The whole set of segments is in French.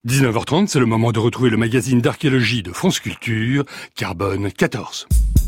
19h30, c'est le moment de retrouver le magazine d'archéologie de France Culture, Carbone 14.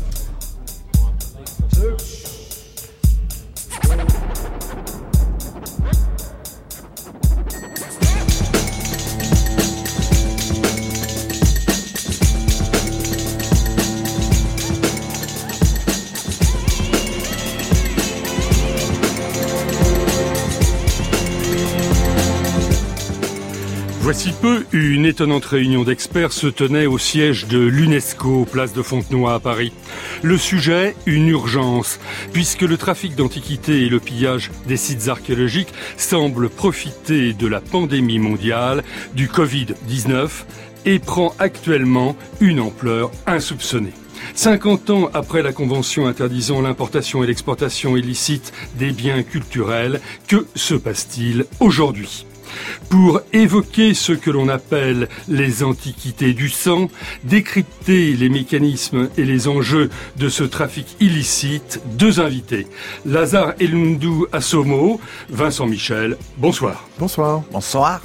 Voici peu, une étonnante réunion d'experts se tenait au siège de l'UNESCO, place de Fontenoy à Paris. Le sujet, une urgence, puisque le trafic d'antiquités et le pillage des sites archéologiques semblent profiter de la pandémie mondiale du Covid-19 et prend actuellement une ampleur insoupçonnée. 50 ans après la Convention interdisant l'importation et l'exportation illicite des biens culturels, que se passe-t-il aujourd'hui ? Pour évoquer ce que l'on appelle les antiquités du sang, décrypter les mécanismes et les enjeux de ce trafic illicite, deux invités. Lazare Elundou Assomo, Vincent Michel, bonsoir. Bonsoir. Bonsoir.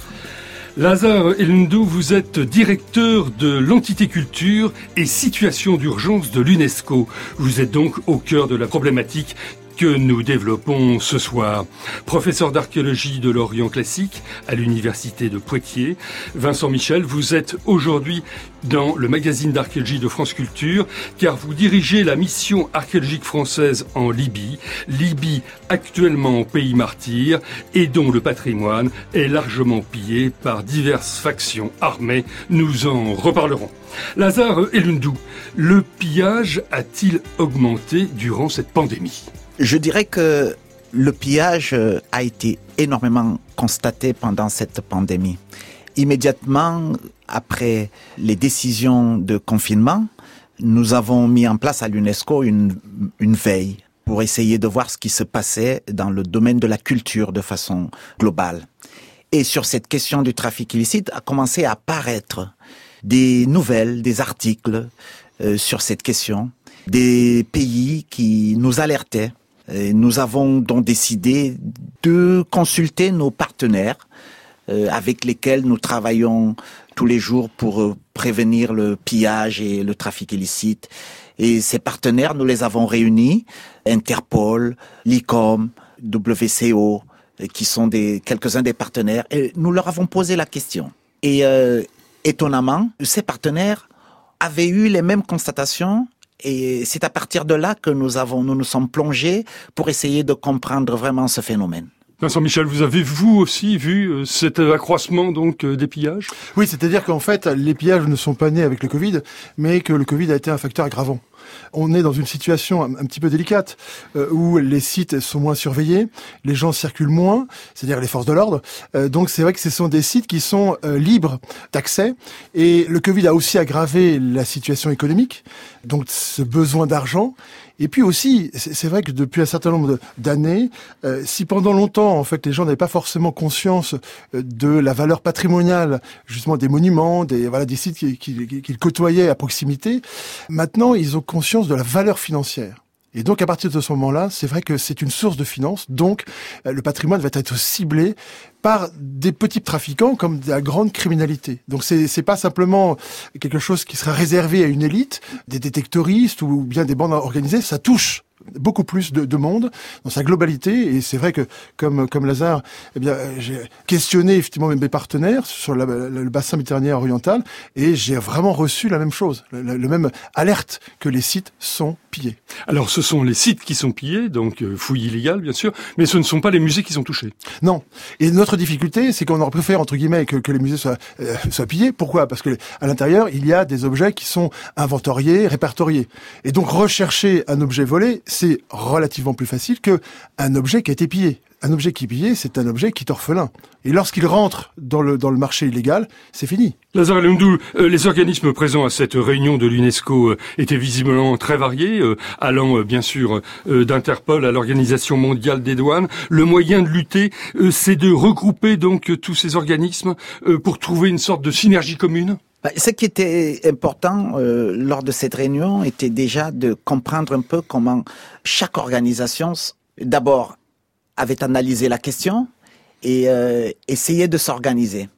Lazare Elundou, vous êtes directeur de l'entité culture et situation d'urgence de l'UNESCO. Vous êtes donc au cœur de la problématique que nous développons ce soir. Professeur d'archéologie de l'Orient classique à l'université de Poitiers, Vincent Michel, vous êtes aujourd'hui dans le magazine d'archéologie de France Culture, car vous dirigez la mission archéologique française en Libye, Libye actuellement pays martyr, et dont le patrimoine est largement pillé par diverses factions armées. Nous en reparlerons. Lazare Elundou, le pillage a-t-il augmenté durant cette pandémie ? Je dirais que le pillage a été énormément constaté pendant cette pandémie. Immédiatement après les décisions de confinement, nous avons mis en place à l'UNESCO une veille pour essayer de voir ce qui se passait dans le domaine de la culture de façon globale. Et sur cette question du trafic illicite a commencé à apparaître des nouvelles, des articles sur cette question, des pays qui nous alertaient. Nous avons donc décidé de consulter nos partenaires avec lesquels nous travaillons tous les jours pour prévenir le pillage et le trafic illicite. Et ces partenaires, nous les avons réunis, Interpol, l'ICOM, WCO, qui sont quelques-uns des partenaires, et nous leur avons posé la question. Et étonnamment, ces partenaires avaient eu les mêmes constatations. Et c'est à partir de là que nous nous sommes plongés pour essayer de comprendre vraiment ce phénomène. Vincent Michel, vous avez vous aussi vu cet accroissement donc des pillages ? Oui, c'est-à-dire qu'en fait, les pillages ne sont pas nés avec le Covid, mais que le Covid a été un facteur aggravant. On est dans une situation un petit peu délicate où les sites sont moins surveillés, les gens circulent moins, c'est-à-dire les forces de l'ordre. Donc c'est vrai que ce sont des sites qui sont libres d'accès. Et le Covid a aussi aggravé la situation économique, donc ce besoin d'argent. Et puis aussi, c'est vrai que depuis un certain nombre d'années, si pendant longtemps, en fait, les gens n'avaient pas forcément conscience de la valeur patrimoniale, justement des monuments, des sites qu'ils côtoyaient à proximité, maintenant ils ont conscience de la valeur financière. Et donc, à partir de ce moment-là, c'est vrai que c'est une source de finances. Donc, le patrimoine va être ciblé par des petits trafiquants comme de la grande criminalité. Donc, c'est pas simplement quelque chose qui sera réservé à une élite, des détectoristes ou bien des bandes organisées. Ça touche beaucoup plus de monde dans sa globalité. Et c'est vrai que, comme Lazare, j'ai questionné effectivement mes partenaires sur le bassin méditerranéen oriental et j'ai vraiment reçu la même chose, le même alerte que les sites sont pillés. Alors, ce sont les sites qui sont pillés, donc fouilles illégales, bien sûr, mais ce ne sont pas les musées qui sont touchés. Non. Et notre difficulté, c'est qu'on aurait préféré, entre guillemets, que les musées soient pillés. Pourquoi ? Parce que à l'intérieur, il y a des objets qui sont inventoriés, répertoriés. Et donc, rechercher un objet volé, c'est relativement plus facile qu'un objet qui a été pillé. Un objet qui est pillé, c'est un objet qui est orphelin. Et lorsqu'il rentre dans le marché illégal, c'est fini. Lazare Elundou, les organismes présents à cette réunion de l'UNESCO étaient visiblement très variés, allant bien sûr d'Interpol à l'Organisation mondiale des douanes. Le moyen de lutter, c'est de regrouper donc tous ces organismes pour trouver une sorte de synergie commune. Ce qui était important lors de cette réunion était déjà de comprendre un peu comment chaque organisation, d'abord, avait analysé la question et essayait de s'organiser.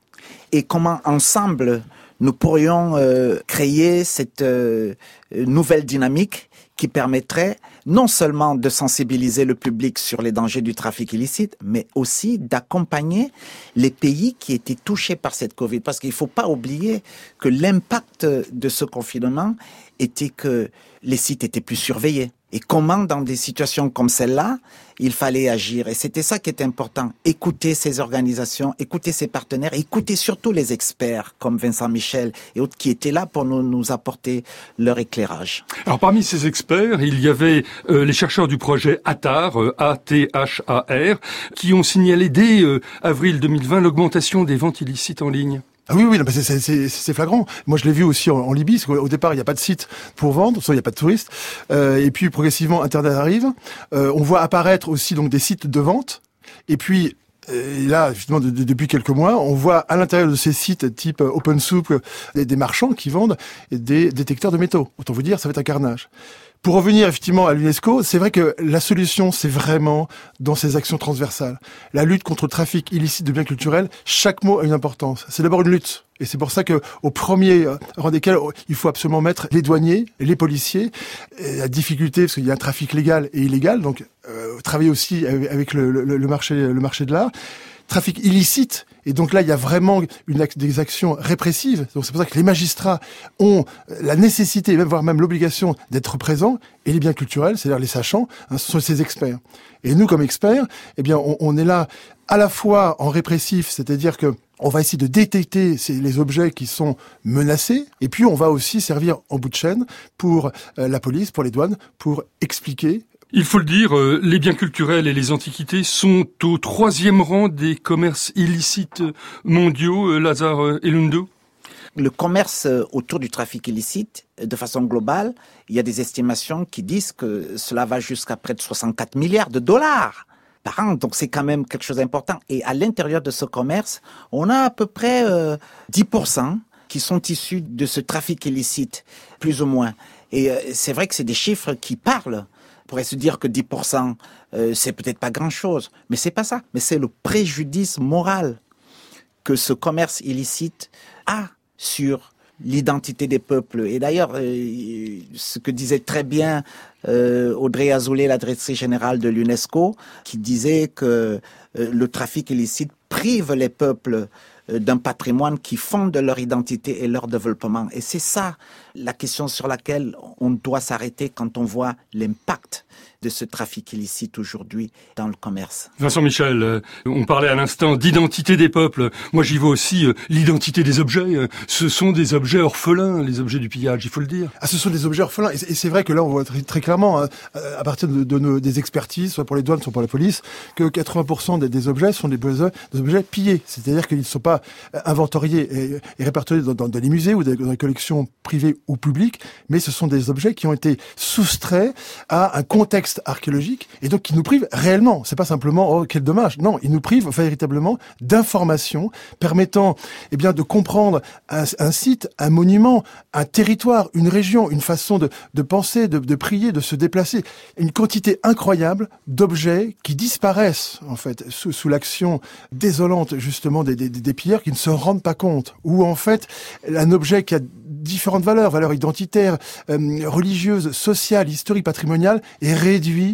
et comment ensemble nous pourrions créer cette nouvelle dynamique qui permettrait non seulement de sensibiliser le public sur les dangers du trafic illicite, mais aussi d'accompagner les pays qui étaient touchés par cette Covid. Parce qu'il ne faut pas oublier que l'impact de ce confinement était que les sites étaient plus surveillés. Et comment, dans des situations comme celle-là, il fallait agir. Et c'était ça qui était important. Écouter ces organisations, écouter ces partenaires, écouter surtout les experts comme Vincent Michel et autres qui étaient là pour nous apporter leur éclairage. Alors parmi ces experts, il y avait les chercheurs du projet ATHAR, A-T-H-A-R, qui ont signalé dès avril 2020 l'augmentation des ventes illicites en ligne. Ah oui, c'est flagrant. Moi, je l'ai vu aussi en Libye, parce qu'au départ, il n'y a pas de site pour vendre, soit il n'y a pas de touristes. Et puis, progressivement, Internet arrive. On voit apparaître aussi donc des sites de vente. Et puis, là, justement, depuis quelques mois, on voit à l'intérieur de ces sites type OpenSoup des marchands qui vendent des détecteurs de métaux. Autant vous dire, ça va être un carnage. Pour revenir effectivement à l'UNESCO, c'est vrai que la solution, c'est vraiment dans ces actions transversales. La lutte contre le trafic illicite de biens culturels, chaque mot a une importance. C'est d'abord une lutte. Et c'est pour ça que, au premier rang desquels, il faut absolument mettre les douaniers, les policiers. Et la difficulté, parce qu'il y a un trafic légal et illégal, donc travailler aussi avec le marché de l'art. Trafic illicite, et donc là il y a vraiment des actions répressives. Donc c'est pour ça que les magistrats ont la nécessité, voire même l'obligation d'être présents, et les biens culturels, c'est-à-dire les sachants, ce sont ces experts. Et nous comme experts, eh bien on est là à la fois en répressif, c'est-à-dire que on va essayer de détecter les objets qui sont menacés, et puis on va aussi servir en bout de chaîne pour la police, pour les douanes, pour expliquer. Il faut le dire, les biens culturels et les antiquités sont au 3e rang des commerces illicites mondiaux, Lazare Elundo. Le commerce autour du trafic illicite, de façon globale, il y a des estimations qui disent que cela va jusqu'à près de 64 milliards de dollars par an. Donc c'est quand même quelque chose d'important. Et à l'intérieur de ce commerce, on a à peu près 10% qui sont issus de ce trafic illicite, plus ou moins. Et c'est vrai que c'est des chiffres qui parlent. On pourrait se dire que 10%, c'est peut-être pas grand-chose, mais c'est pas ça. Mais c'est le préjudice moral que ce commerce illicite a sur l'identité des peuples. Et d'ailleurs, ce que disait très bien Audrey Azoulay, la directrice générale de l'UNESCO, qui disait que le trafic illicite prive les peuples d'un patrimoine qui fonde leur identité et leur développement. Et c'est ça la question sur laquelle on doit s'arrêter quand on voit l'impact de ce trafic illicite aujourd'hui dans le commerce. Vincent Michel, on parlait à l'instant d'identité des peuples. Moi, j'y vois aussi l'identité des objets. Ce sont des objets orphelins, les objets du pillage, il faut le dire. Ah, ce sont des objets orphelins. Et c'est vrai que là, on voit très clairement, à partir des expertises, soit pour les douanes, soit pour la police, que 80% des objets sont des objets pillés. C'est-à-dire qu'ils ne sont pas inventoriés et répertoriés dans les musées ou dans les collections privées ou publiques, mais ce sont des objets qui ont été soustraits à un contexte archéologique et donc qui nous privent réellement. C'est pas simplement oh quel dommage. Non, ils nous privent véritablement d'informations permettant de comprendre un site, un monument, un territoire, une région, une façon de penser, de prier, de se déplacer. Une quantité incroyable d'objets qui disparaissent en fait sous l'action désolante justement des pilleurs qui ne se rendent pas compte. Ou en fait un objet qui a différentes valeurs identitaires, religieuses, sociales, historiques, patrimoniales, est réduit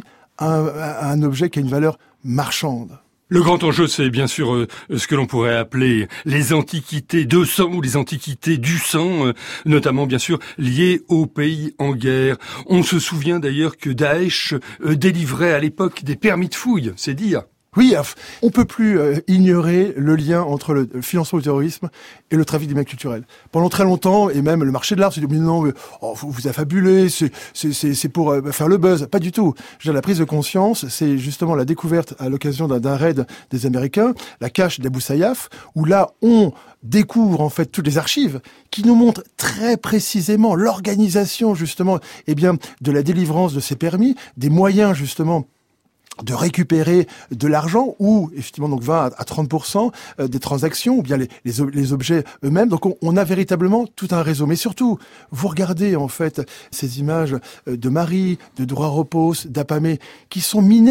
à un objet qui a une valeur marchande. Le grand enjeu, c'est bien sûr ce que l'on pourrait appeler les antiquités de sang ou les antiquités du sang, notamment bien sûr liées aux pays en guerre. On se souvient d'ailleurs que Daesh délivrait à l'époque des permis de fouille, c'est dire. Oui, on peut plus ignorer le lien entre le financement du terrorisme et le trafic des biens culturels. Pendant très longtemps, et même le marché de l'art s'est dit non, vous affabulez, c'est pour faire le buzz. Pas du tout. La prise de conscience, c'est justement la découverte à l'occasion d'un raid des Américains, la cache d'Abou Sayyaf, où là on découvre en fait toutes les archives qui nous montrent très précisément l'organisation justement de la délivrance de ces permis, des moyens justement de récupérer de l'argent ou effectivement donc 20 à 30% des transactions ou bien les objets eux-mêmes. Donc on a véritablement tout un réseau. Mais surtout, vous regardez en fait ces images de Marie, de Dora Repos, d'Apamé qui sont minées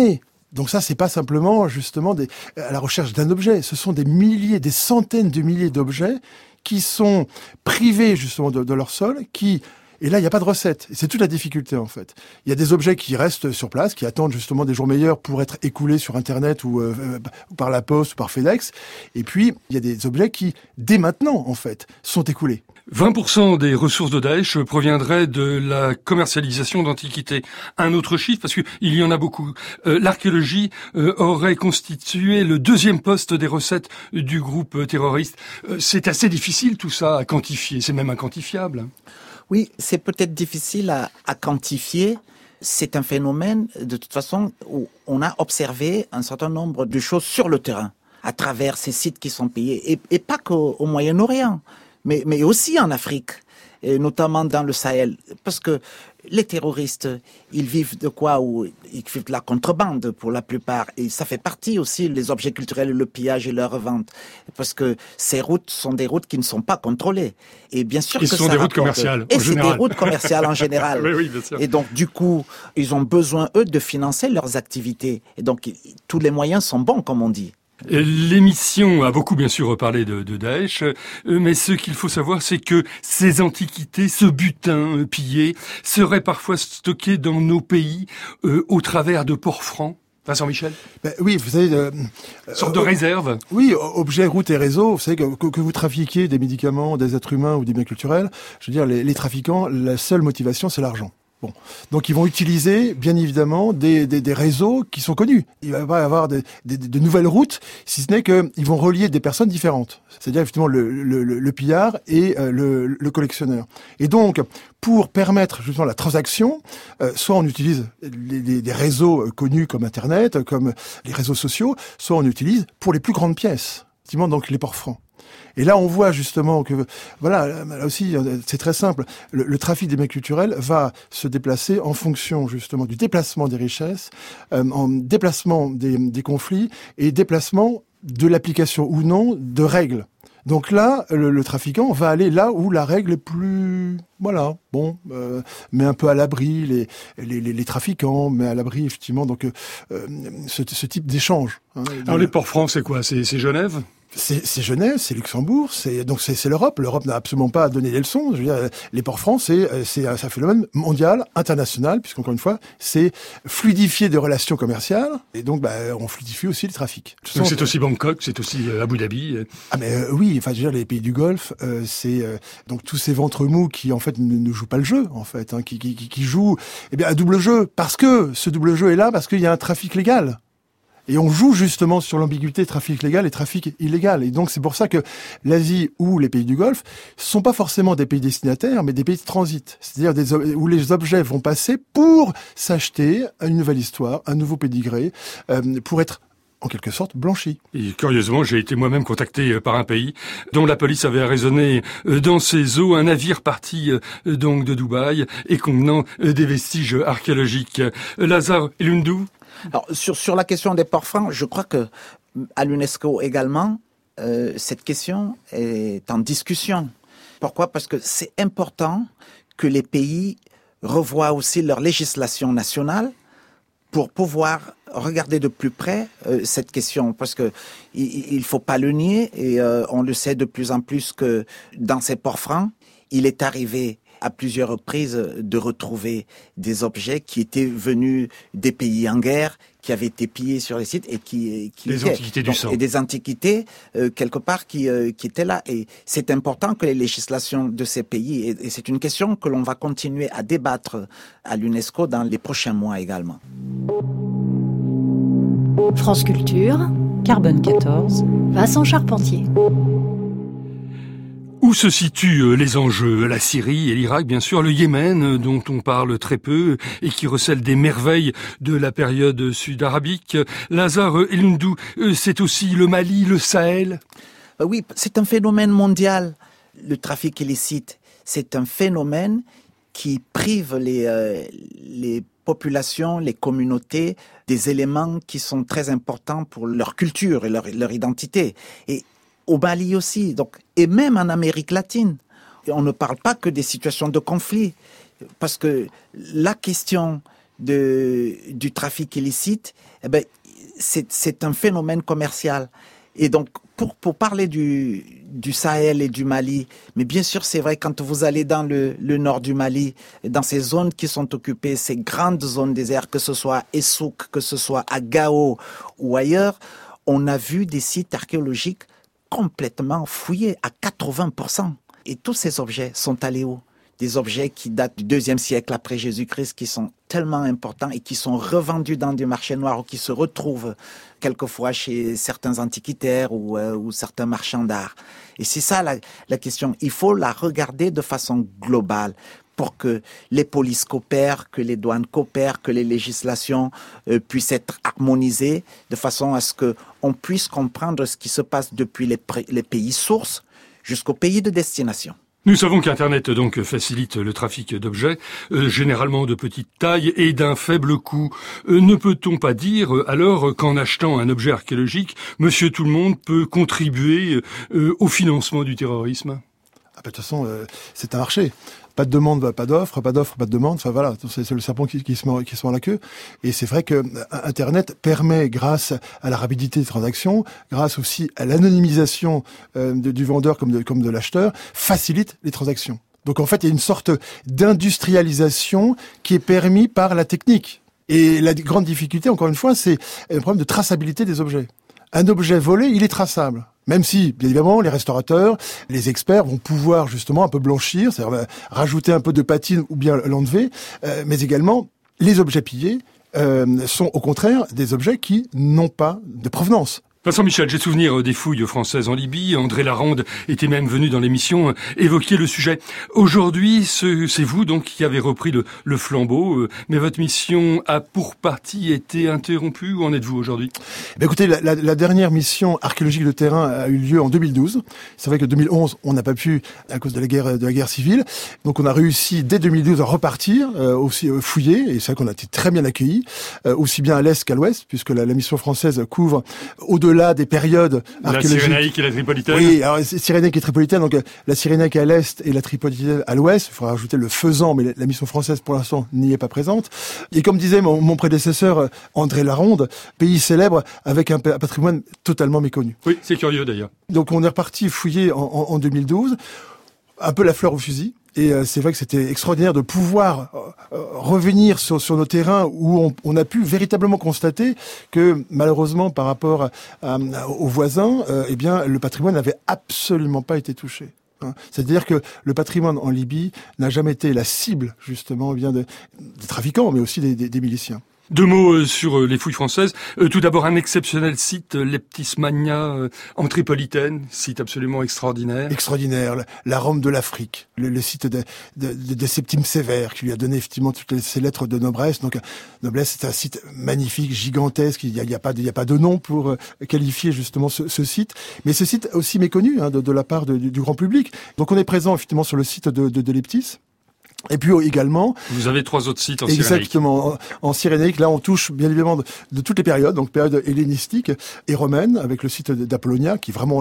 Donc ça, c'est pas simplement justement à la recherche d'un objet. Ce sont des milliers, des centaines de milliers d'objets qui sont privés justement de leur sol, et là, il n'y a pas de recette. C'est toute la difficulté, en fait. Il y a des objets qui restent sur place, qui attendent justement des jours meilleurs pour être écoulés sur Internet ou par la Poste ou par FedEx. Et puis, il y a des objets qui, dès maintenant, en fait, sont écoulés. 20% des ressources de Daesh proviendraient de la commercialisation d'antiquités. Un autre chiffre, parce que il y en a beaucoup. L'archéologie aurait constitué le 2e poste des recettes du groupe terroriste. C'est assez difficile tout ça à quantifier. C'est même inquantifiable. Oui, c'est peut-être difficile à quantifier. C'est un phénomène, de toute façon, où on a observé un certain nombre de choses sur le terrain, à travers ces sites qui sont pillés, et pas qu'au Moyen-Orient, mais aussi en Afrique, et notamment dans le Sahel. Parce que les terroristes, ils vivent de quoi? Ou ils vivent de la contrebande pour la plupart. Et ça fait partie aussi, les objets culturels, le pillage et leur revente. Parce que ces routes sont des routes qui ne sont pas contrôlées. Et bien sûr que ce sont des routes commerciales. Et c'est des routes commerciales en général. Oui, bien sûr. Et donc, du coup, ils ont besoin, eux, de financer leurs activités. Et donc, tous les moyens sont bons, comme on dit. L'émission a beaucoup bien sûr parlé de Daesh, mais ce qu'il faut savoir, c'est que ces antiquités, ce butin pillé, serait parfois stocké dans nos pays au travers de ports francs. Vincent Michel? Oui, vous savez... sorte de réserve. Oui, objets, routes et réseaux. Vous savez que vous trafiquiez des médicaments, des êtres humains ou des biens culturels, je veux dire, les trafiquants, la seule motivation, c'est l'argent. Bon, donc ils vont utiliser bien évidemment des réseaux qui sont connus. Il va pas y avoir de nouvelles routes, si ce n'est qu'ils vont relier des personnes différentes. C'est-à-dire effectivement le pillard et le collectionneur. Et donc pour permettre justement la transaction, soit on utilise des réseaux connus comme Internet, comme les réseaux sociaux, soit on utilise pour les plus grandes pièces, effectivement donc les ports francs. Et là, on voit justement que, voilà, là aussi, c'est très simple. Le trafic des biens culturels va se déplacer en fonction justement du déplacement des richesses, en déplacement des conflits et déplacement de l'application ou non de règles. Donc là, le trafiquant va aller là où la règle est plus, voilà, bon, met un peu à l'abri les trafiquants, met à l'abri effectivement donc ce type d'échange. Hein. Alors les ports francs, c'est quoi? C'est Genève? C'est Genève, c'est Luxembourg, c'est l'Europe. L'Europe n'a absolument pas donné des leçons. Je veux dire, les ports francs, c'est un phénomène mondial, international, puisqu'encore une fois, c'est fluidifier des relations commerciales, et donc on fluidifie aussi les trafics. Donc c'est aussi Bangkok, c'est aussi Abu Dhabi. Ah mais oui, enfin je veux dire, les pays du Golfe, c'est donc tous ces ventres mous qui en fait ne jouent pas le jeu, en fait, hein, qui jouent un double jeu, parce que ce double jeu est là, parce qu'il y a un trafic légal. Et on joue justement sur l'ambiguïté trafic légal et trafic illégal. Et donc c'est pour ça que l'Asie ou les pays du Golfe sont pas forcément des pays destinataires, mais des pays de transit. C'est-à-dire où les objets vont passer pour s'acheter une nouvelle histoire, un nouveau pédigré, pour être en quelque sorte blanchi. Et curieusement, j'ai été moi-même contacté par un pays dont la police avait arraisonné dans ses eaux un navire parti donc de Dubaï et contenant des vestiges archéologiques. Lazare Elundou. Alors, sur la question des ports francs, je crois que à l'UNESCO également, cette question est en discussion. Pourquoi? Parce que c'est important que les pays revoient aussi leur législation nationale pour pouvoir regarder de plus près cette question, parce que il faut pas le nier, et on le sait de plus en plus que dans ces ports francs, il est arrivé à plusieurs reprises de retrouver des objets qui étaient venus des pays en guerre, qui avaient été pillés sur les sites et qui des étaient, antiquités du sang. Et des antiquités quelque part qui étaient là. Et c'est important que les législations de ces pays, et c'est une question que l'on va continuer à débattre à l'UNESCO dans les prochains mois également. France Culture, Carbone 14, Vincent Charpentier. Où se situent les enjeux? La Syrie et l'Irak, bien sûr, le Yémen, dont on parle très peu et qui recèle des merveilles de la période sud-arabique. Lazare Elundou, c'est aussi le Mali, le Sahel? Oui, c'est un phénomène mondial. Le trafic illicite, c'est un phénomène qui prive les populations, les communautés des éléments qui sont très importants pour leur culture et leur identité. Et au Mali aussi, donc, et même en Amérique latine. Et on ne parle pas que des situations de conflit, parce que la question du trafic illicite, c'est un phénomène commercial. Et donc, pour parler du Sahel et du Mali, mais bien sûr, c'est vrai, quand vous allez dans le nord du Mali, dans ces zones qui sont occupées, ces grandes zones désertes, que ce soit à Essouk, que ce soit à Gao ou ailleurs, on a vu des sites archéologiques complètement fouillés à 80%. Et tous ces objets sont allés où? Des objets qui datent du 2e siècle après Jésus-Christ, qui sont tellement importants et qui sont revendus dans des marchés noirs ou qui se retrouvent quelquefois chez certains antiquitaires ou certains marchands d'art. Et c'est ça la question. Il faut la regarder de façon globale pour que les polices coopèrent, que les douanes coopèrent, que les législations puissent être harmonisées de façon à ce qu'on puisse comprendre ce qui se passe depuis les pays sources jusqu'au pays de destination. Nous savons qu'Internet donc facilite le trafic d'objets, généralement de petite taille et d'un faible coût. Ne peut-on pas dire alors qu'en achetant un objet archéologique, Monsieur Tout-le-Monde peut contribuer au financement du terrorisme ? De toute façon, c'est un marché. Pas de demande, pas d'offre, pas d'offre, pas de demande. Enfin voilà, c'est le serpent qui se mord la queue. Et c'est vrai que Internet permet, grâce à la rapidité des transactions, grâce aussi à l'anonymisation du vendeur comme de l'acheteur, facilite les transactions. Donc en fait, il y a une sorte d'industrialisation qui est permise par la technique. Et la grande difficulté, encore une fois, c'est un problème de traçabilité des objets. Un objet volé, il est traçable. Même si, bien évidemment, les restaurateurs, les experts vont pouvoir justement un peu blanchir, c'est-à-dire rajouter un peu de patine ou bien l'enlever, mais également, les objets pillés sont au contraire des objets qui n'ont pas de provenance. Vincent Michel, j'ai souvenir des fouilles françaises en Libye. André Laronde était même venu dans l'émission évoquer le sujet. Aujourd'hui, c'est vous donc qui avez repris le flambeau, mais votre mission a pour partie été interrompue. Où en êtes-vous aujourd'hui ? Écoutez, la dernière mission archéologique de terrain a eu lieu en 2012. C'est vrai que 2011, on n'a pas pu à cause de la guerre civile. Donc on a réussi dès 2012 à repartir, aussi fouiller, et c'est vrai qu'on a été très bien accueillis, aussi bien à l'est qu'à l'ouest, puisque la mission française couvre au-delà des périodes archéologiques. La Cyrénaïque et la Tripolitaine. Oui, alors Cyrénaïque et Tripolitaine, donc la Cyrénaïque à l'est et la Tripolitaine à l'ouest. Il faudra rajouter le Faisan, mais la mission française pour l'instant n'y est pas présente. Et comme disait mon prédécesseur André Laronde, pays célèbre avec un patrimoine totalement méconnu. Oui, c'est curieux d'ailleurs. Donc on est reparti fouiller en 2012, un peu la fleur au fusil. Et c'est vrai que c'était extraordinaire de pouvoir revenir sur nos terrains où on a pu véritablement constater que malheureusement par rapport aux voisins, eh bien le patrimoine n'avait absolument pas été touché. C'est-à-dire que le patrimoine en Libye n'a jamais été la cible justement eh bien des trafiquants, mais aussi des miliciens. 2 mots sur les fouilles françaises. Tout d'abord, un exceptionnel site, Leptis-Magna en Tripolitaine, site absolument extraordinaire. Extraordinaire, la Rome de l'Afrique, le site de Septime Sévère, qui lui a donné effectivement toutes ces lettres de noblesse. Donc, noblesse, c'est un site magnifique, gigantesque. Il y a pas de nom pour qualifier justement ce site. Mais ce site aussi méconnu de la part du grand public. Donc, on est présent effectivement sur le site de Leptis. Et puis également... Vous avez 3 autres sites en Cyrénaïque. Exactement. En Cyrénaïque, là, on touche bien évidemment de toutes les périodes, donc période hellénistique et romaine, avec le site d'Apollonia, qui est vraiment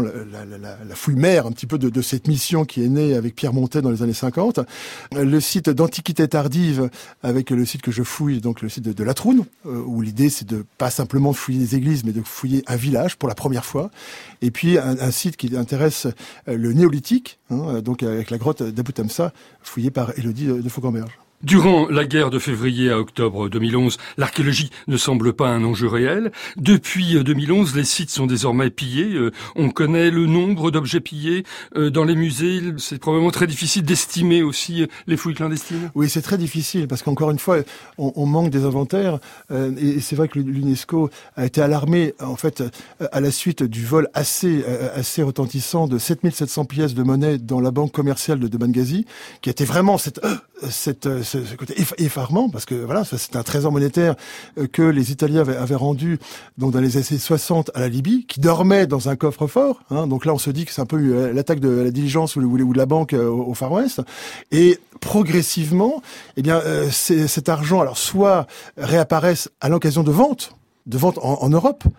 la fouille mère un petit peu de cette mission qui est née avec Pierre Montet dans les années 50. Le site d'Antiquité tardive, avec le site que je fouille, donc le site de Latroun, où l'idée c'est de pas simplement fouiller des églises, mais de fouiller un village pour la première fois. Et puis un site qui intéresse le néolithique, donc avec la grotte d'Abou Tamsa, fouillée par Élodie de Fauquemberge. Durant la guerre de février à octobre 2011, l'archéologie ne semble pas un enjeu réel. Depuis 2011, les sites sont désormais pillés. On connaît le nombre d'objets pillés dans les musées. C'est probablement très difficile d'estimer aussi les fouilles clandestines. Oui, c'est très difficile parce qu'encore une fois, on manque des inventaires. Et c'est vrai que l'UNESCO a été alarmé en fait à la suite du vol assez retentissant de 7700 pièces de monnaie dans la banque commerciale de Benghazi, qui était vraiment ce côté effarement, parce que voilà, ça c'est un trésor monétaire que les Italiens avaient rendu donc dans les années 60 à la Libye, qui dormait dans un coffre-fort. Donc là, on se dit que c'est un peu l'attaque de la diligence ou de la banque au Far West. Et progressivement, eh bien, cet argent, alors soit réapparaisse à l'occasion de ventes en Europe,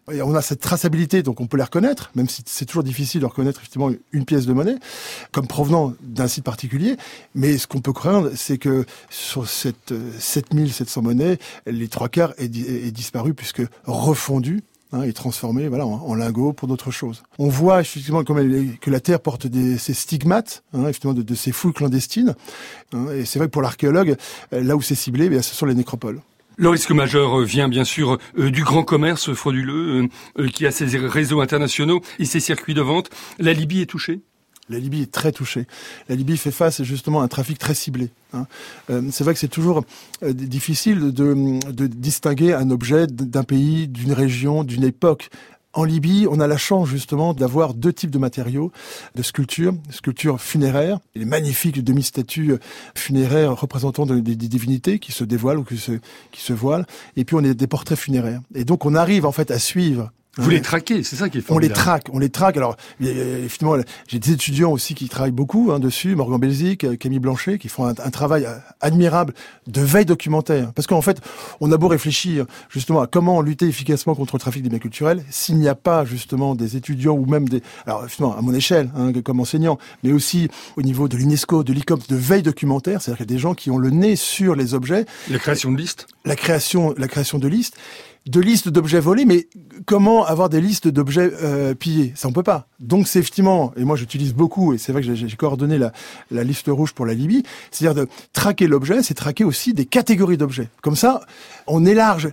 Et on a cette traçabilité, donc on peut les reconnaître, même si c'est toujours difficile de reconnaître effectivement une pièce de monnaie comme provenant d'un site particulier. Mais ce qu'on peut craindre, c'est que sur cette 7700 monnaies, les 3/4 aient disparu puisque refondues et transformées en lingots pour d'autres choses. On voit effectivement que la Terre porte ces stigmates, effectivement de ces fouilles clandestines. Et c'est vrai que pour l'archéologue, là où c'est ciblé, ce sont les nécropoles. Le risque majeur vient bien sûr du grand commerce frauduleux qui a ses réseaux internationaux et ses circuits de vente. La Libye est touchée ? La Libye est très touchée. La Libye fait face justement à un trafic très ciblé. C'est vrai que c'est toujours difficile de distinguer un objet d'un pays, d'une région, d'une époque. En Libye, on a la chance justement d'avoir deux types de matériaux, de sculptures funéraires, les magnifiques demi-statues funéraires représentant des divinités qui se dévoilent ou qui se voilent, et puis on a des portraits funéraires. Et donc on arrive en fait à suivre. Vous les traquez, c'est ça qui est formidable. On les traque. Alors, effectivement, j'ai des étudiants aussi qui travaillent beaucoup dessus, Morgan Belzic, Camille Blanchet, qui font un travail admirable de veille documentaire. Parce qu'en fait, on a beau réfléchir justement à comment lutter efficacement contre le trafic des biens culturels, s'il n'y a pas justement des étudiants ou même alors finalement à mon échelle, comme enseignant, mais aussi au niveau de l'UNESCO, de l'ICOM, de veille documentaire, c'est-à-dire qu'il y a des gens qui ont le nez sur les objets. La création de listes. La création de listes. De listes d'objets volés, mais comment avoir des listes d'objets pillés? Ça, on peut pas. Donc, c'est effectivement, et moi j'utilise beaucoup, et c'est vrai que j'ai coordonné la liste rouge pour la Libye, c'est-à-dire de traquer l'objet, c'est traquer aussi des catégories d'objets. Comme ça, on élarge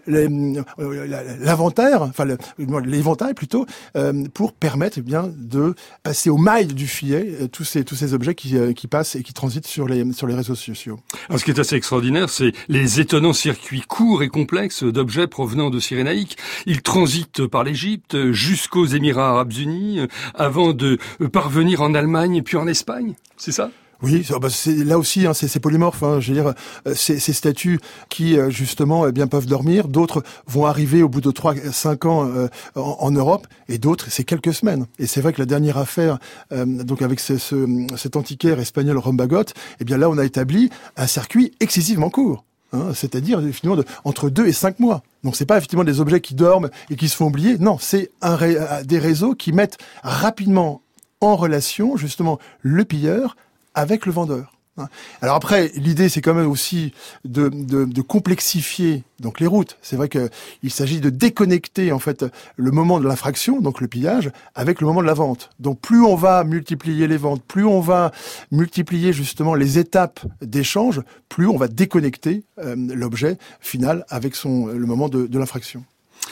l'inventaire, l'éventail plutôt, pour permettre de passer aux mailles du filet tous ces objets qui passent et qui transitent sur les réseaux sociaux. Alors, ce qui est assez extraordinaire, c'est les étonnants circuits courts et complexes d'objets provenant de Cyrénaïque. Ils transitent par l'Égypte jusqu'aux Émirats Arabes Unis avant de parvenir en Allemagne puis en Espagne. C'est ça ? Oui, c'est là aussi, c'est polymorphe. Je veux dire, ces statues qui justement peuvent dormir, d'autres vont arriver au bout de 3-5 ans en Europe, et d'autres c'est quelques semaines. Et c'est vrai que la dernière affaire, donc avec cet antiquaire espagnol Rombagot, là on a établi un circuit excessivement court. C'est-à-dire effectivement entre 2 et 5 mois. Donc c'est pas effectivement des objets qui dorment et qui se font oublier. Non, c'est des réseaux qui mettent rapidement en relation justement le pilleur avec le vendeur. Alors après, l'idée c'est quand même aussi de complexifier donc les routes. C'est vrai qu'il s'agit de déconnecter en fait le moment de l'infraction, donc le pillage, avec le moment de la vente. Donc plus on va multiplier les ventes, plus on va multiplier justement les étapes d'échange, plus on va déconnecter l'objet final avec le moment de l'infraction.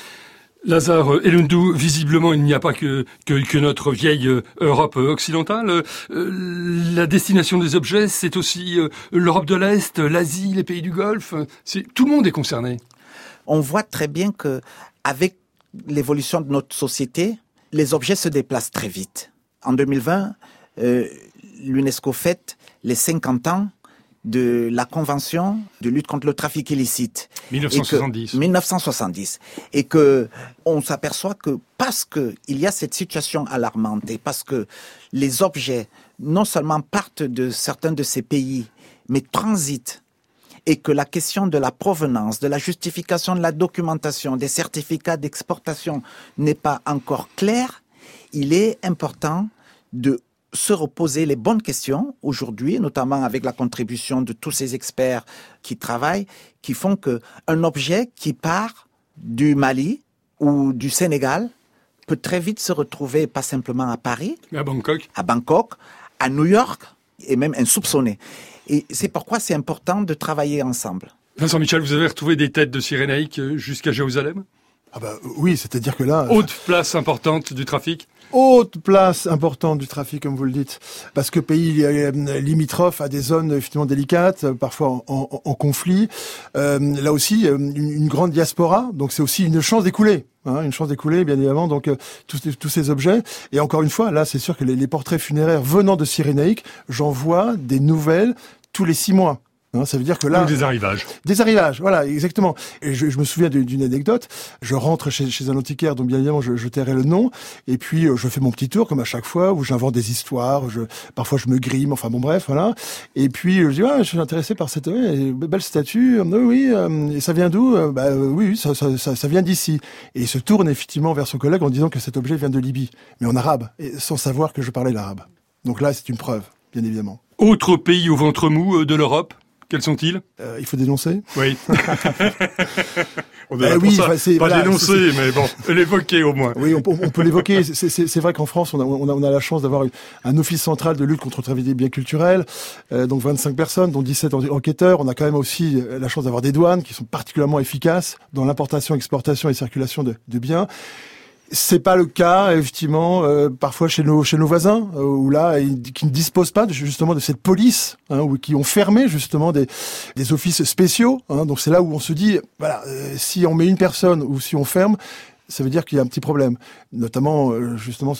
Lazare Elundou, visiblement, il n'y a pas que notre vieille Europe occidentale. La destination des objets, c'est aussi l'Europe de l'Est, l'Asie, les pays du Golfe. Tout le monde est concerné. On voit très bien que, avec l'évolution de notre société, les objets se déplacent très vite. En 2020, l'UNESCO fête les 50 ans de la Convention de lutte contre le trafic illicite. 1970. Et que on s'aperçoit que parce que il y a cette situation alarmante et parce que les objets non seulement partent de certains de ces pays, mais transitent, et que la question de la provenance, de la justification de la documentation, des certificats d'exportation n'est pas encore claire, il est important de se reposer les bonnes questions aujourd'hui, notamment avec la contribution de tous ces experts qui travaillent, qui font que un objet qui part du Mali ou du Sénégal peut très vite se retrouver pas simplement à Paris, à Bangkok, à New York et même insoupçonné. Et c'est pourquoi c'est important de travailler ensemble. Vincent Michel, vous avez retrouvé des têtes de Cyrénaïque jusqu'à Jérusalem ? Oui, c'est-à-dire que là... Haute place importante du trafic ? Haute place importante du trafic, comme vous le dites, parce que pays limitrophe à des zones effectivement délicates, parfois en conflit. Là aussi, une grande diaspora, donc c'est aussi une chance d'écouler. Une chance d'écouler, bien évidemment, donc tous ces objets. Et encore une fois, là, c'est sûr que les portraits funéraires venant de Cyrénaïque, j'en vois des nouvelles tous les 6 mois. Ça veut dire que là... Donc des arrivages. Des arrivages, voilà, exactement. Et je me souviens d'une anecdote. Je rentre chez un antiquaire dont bien évidemment je tairai le nom, et puis je fais mon petit tour comme à chaque fois où j'invente des histoires. Parfois je me grime, enfin bon bref, voilà. Et puis je dis je suis intéressé par cette belle statue. Oui, et ça vient d'où Oui, ça vient d'ici. Et il se tourne effectivement vers son collègue en disant que cet objet vient de Libye, mais en arabe, et sans savoir que je parlais l'arabe. Donc là, c'est une preuve, bien évidemment. Autres pays au ventre mou de l'Europe, quels sont-ils ? Il faut dénoncer. Oui. On est là pour ça. Pas dénoncer, mais bon, l'évoquer au moins. Oui, on peut l'évoquer. C'est vrai qu'en France, on a la chance d'avoir un office central de lutte contre le trafic des biens culturels, donc 25 personnes, dont 17 enquêteurs. On a quand même aussi la chance d'avoir des douanes qui sont particulièrement efficaces dans l'importation, exportation et circulation de biens. C'est pas le cas, effectivement, parfois chez nos voisins, où là, qui ne disposent pas justement de cette police, ou qui ont fermé justement des offices spéciaux. Donc c'est là où on se dit, voilà, si on met une personne ou si on ferme, ça veut dire qu'il y a un petit problème. Notamment, justement,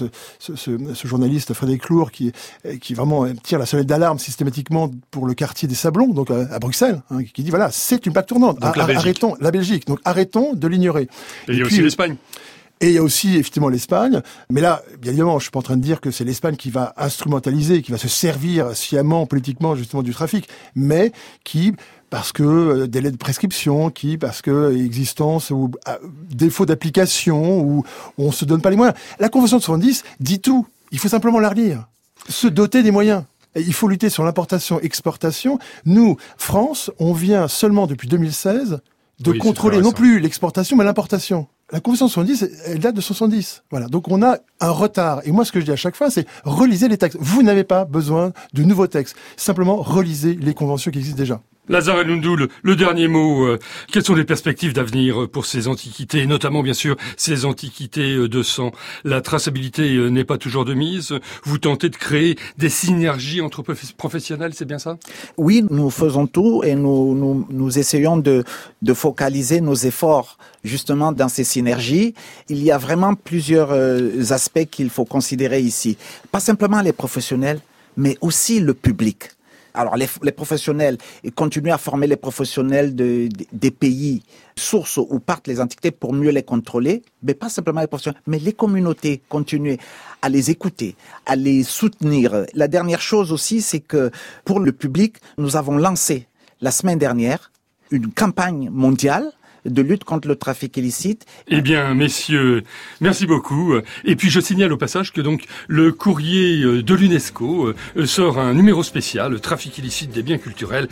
ce journaliste Frédéric Lourd qui vraiment tire la sonnette d'alarme systématiquement pour le quartier des Sablons, donc à Bruxelles, qui dit voilà, c'est une plaque tournante. Donc la Belgique. Donc arrêtons de l'ignorer. Et il y a aussi l'Espagne. Et il y a aussi, effectivement, l'Espagne. Mais là, bien évidemment, je suis pas en train de dire que c'est l'Espagne qui va instrumentaliser, qui va se servir sciemment, politiquement, justement, du trafic. Mais qui, parce que délai de prescription, parce que existence ou défaut d'application, ou on se donne pas les moyens. La Convention de 70 dit tout. Il faut simplement la relire. Se doter des moyens. Et il faut lutter sur l'importation-exportation. Nous, France, on vient seulement depuis 2016 de contrôler non plus l'exportation, mais l'importation. La Convention de 70, elle date de 70. Voilà. Donc on a un retard. Et moi, ce que je dis à chaque fois, c'est relisez les textes. Vous n'avez pas besoin de nouveaux textes. Simplement, relisez les conventions qui existent déjà. Lazare El Noundoul, le dernier mot. Quelles sont les perspectives d'avenir pour ces antiquités, notamment bien sûr ces antiquités de sang ? La traçabilité n'est pas toujours de mise. Vous tentez de créer des synergies entre professionnels, c'est bien ça ? Oui, nous faisons tout et nous essayons de focaliser nos efforts justement dans ces synergies. Il y a vraiment plusieurs aspects qu'il faut considérer ici. Pas simplement les professionnels, mais aussi le public. Alors les professionnels, et continuer à former les professionnels des pays sources où partent les antiquités pour mieux les contrôler, mais pas simplement les professionnels, mais les communautés, continuer à les écouter, à les soutenir. La dernière chose aussi, c'est que pour le public, nous avons lancé la semaine dernière une campagne mondiale de lutte contre le trafic illicite. Eh bien, messieurs, merci beaucoup. Et puis, je signale au passage que donc le courrier de l'UNESCO sort un numéro spécial, trafic illicite des biens culturels,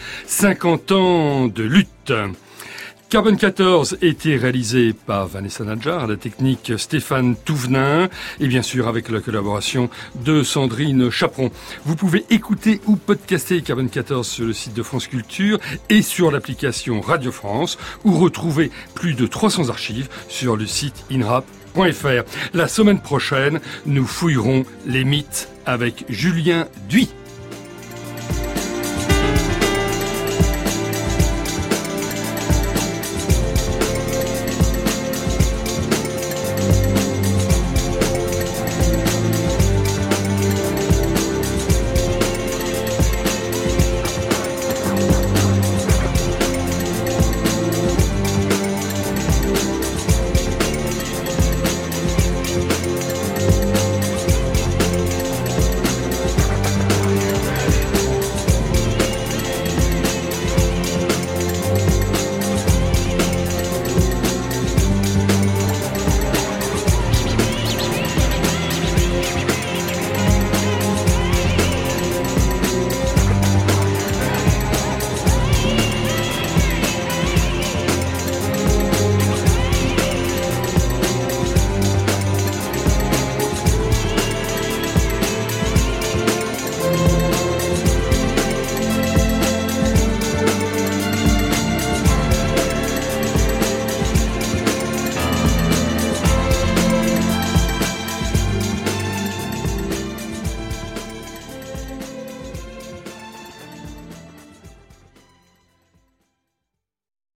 50 ans de lutte. Carbone 14 était réalisé par Vanessa Nadjar, à la technique Stéphane Touvenin, et bien sûr avec la collaboration de Sandrine Chaperon. Vous pouvez écouter ou podcaster Carbone 14 sur le site de France Culture et sur l'application Radio France, ou retrouver plus de 300 archives sur le site inrap.fr. La semaine prochaine, nous fouillerons les mythes avec Julien Duy.